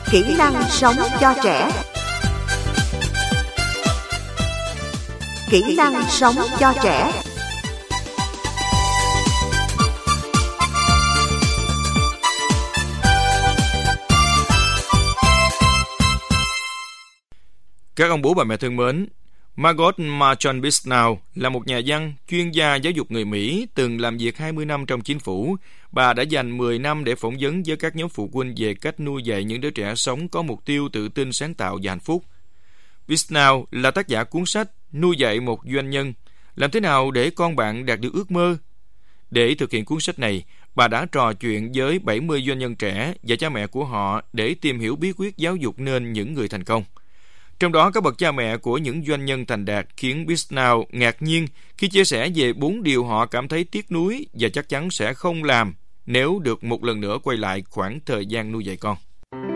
Kỹ năng sống cho trẻ. Kỹ năng sống cho trẻ. Các ông bố bà mẹ thân mến, Margot Marchon Bisnow là một nhà văn, chuyên gia giáo dục người Mỹ, từng làm việc 20 năm trong chính phủ. Bà đã dành 10 năm để phỏng vấn với các nhóm phụ huynh về cách nuôi dạy những đứa trẻ sống có mục tiêu tự tin, sáng tạo và hạnh phúc. Bisnow là tác giả cuốn sách Nuôi dạy một doanh nhân, làm thế nào để con bạn đạt được ước mơ. Để thực hiện cuốn sách này, bà đã trò chuyện với 70 doanh nhân trẻ và cha mẹ của họ để tìm hiểu bí quyết giáo dục nên những người thành công. Trong đó, các bậc cha mẹ của những doanh nhân thành đạt khiến Bisnow ngạc nhiên khi chia sẻ về 4 điều họ cảm thấy tiếc nuối và chắc chắn sẽ không làm nếu được một lần nữa quay lại khoảng thời gian nuôi dạy con.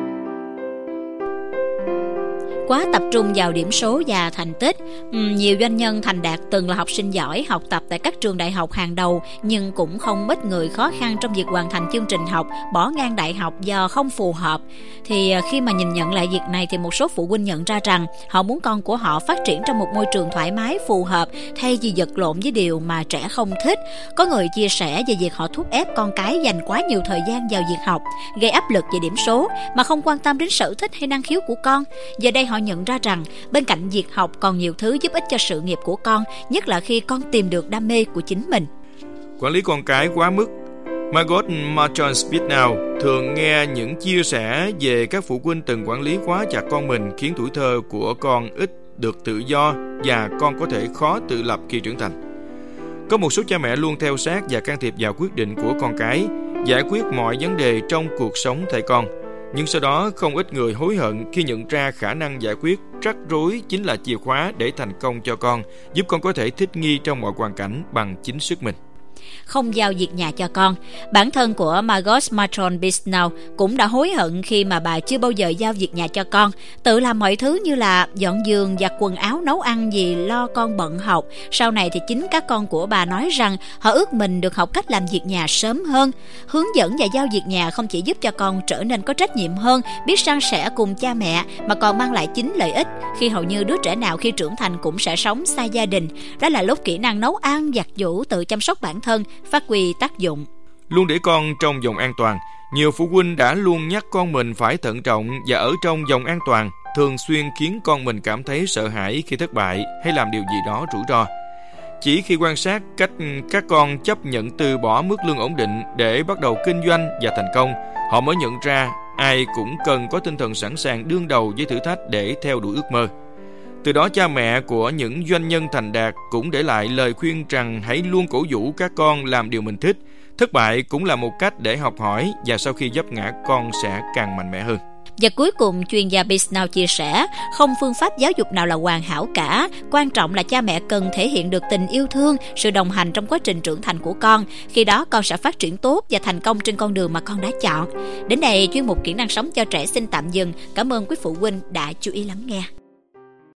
Quá tập trung vào điểm số và thành tích. Nhiều doanh nhân thành đạt từng là học sinh giỏi, học tập tại các trường đại học hàng đầu, nhưng cũng không ít người khó khăn trong việc hoàn thành chương trình học, bỏ ngang đại học do không phù hợp. Thì khi mà nhìn nhận lại việc này thì một số phụ huynh nhận ra rằng họ muốn con của họ phát triển trong một môi trường thoải mái, phù hợp, thay vì vật lộn với điều mà trẻ không thích. Có người chia sẻ về việc họ thúc ép con cái dành quá nhiều thời gian vào việc học, gây áp lực về điểm số mà không quan tâm đến sở thích hay năng khiếu của con. Giờ đây họ nhận ra rằng bên cạnh việc học còn nhiều thứ giúp ích cho sự nghiệp của con, nhất là khi con tìm được đam mê của chính mình. Quản lý con cái quá mức. Margot Marchon Bisnow thường nghe những chia sẻ về các phụ huynh từng quản lý quá chặt con mình, khiến tuổi thơ của con ít được tự do và con có thể khó tự lập khi trưởng thành. Có một số cha mẹ luôn theo sát và can thiệp vào quyết định của con cái, giải quyết mọi vấn đề trong cuộc sống thay con. Nhưng sau đó không ít người hối hận khi nhận ra khả năng giải quyết rắc rối chính là chìa khóa để thành công cho con, giúp con có thể thích nghi trong mọi hoàn cảnh bằng chính sức mình. Không giao việc nhà cho con. Bản thân của Margot Marchon Bisnow cũng đã hối hận khi mà bà chưa bao giờ giao việc nhà cho con, tự làm mọi thứ như là dọn giường, giặt quần áo, nấu ăn vì lo con bận học. Sau này thì chính các con của bà nói rằng họ ước mình được học cách làm việc nhà sớm hơn. Hướng dẫn và giao việc nhà không chỉ giúp cho con trở nên có trách nhiệm hơn, biết san sẻ cùng cha mẹ, mà còn mang lại chính lợi ích khi hầu như đứa trẻ nào khi trưởng thành cũng sẽ sống xa gia đình. Đó là lúc kỹ năng nấu ăn, giặt giũ, tự chăm sóc bản thân phát huy tác dụng. Luôn để con trong vòng an toàn. Nhiều phụ huynh đã luôn nhắc con mình phải thận trọng và ở trong vòng an toàn, thường xuyên khiến con mình cảm thấy sợ hãi khi thất bại hay làm điều gì đó rủi ro. Chỉ khi quan sát cách các con chấp nhận từ bỏ mức lương ổn định để bắt đầu kinh doanh và thành công, họ mới nhận ra ai cũng cần có tinh thần sẵn sàng đương đầu với thử thách để theo đuổi ước mơ. Từ đó, cha mẹ của những doanh nhân thành đạt cũng để lại lời khuyên rằng hãy luôn cổ vũ các con làm điều mình thích. Thất bại cũng là một cách để học hỏi, và sau khi vấp ngã, con sẽ càng mạnh mẽ hơn. Và cuối cùng, chuyên gia Bisnow chia sẻ, không phương pháp giáo dục nào là hoàn hảo cả. Quan trọng là cha mẹ cần thể hiện được tình yêu thương, sự đồng hành trong quá trình trưởng thành của con. Khi đó, con sẽ phát triển tốt và thành công trên con đường mà con đã chọn. Đến đây, chuyên mục Kỹ năng sống cho trẻ xin tạm dừng. Cảm ơn quý phụ huynh đã chú ý lắng nghe.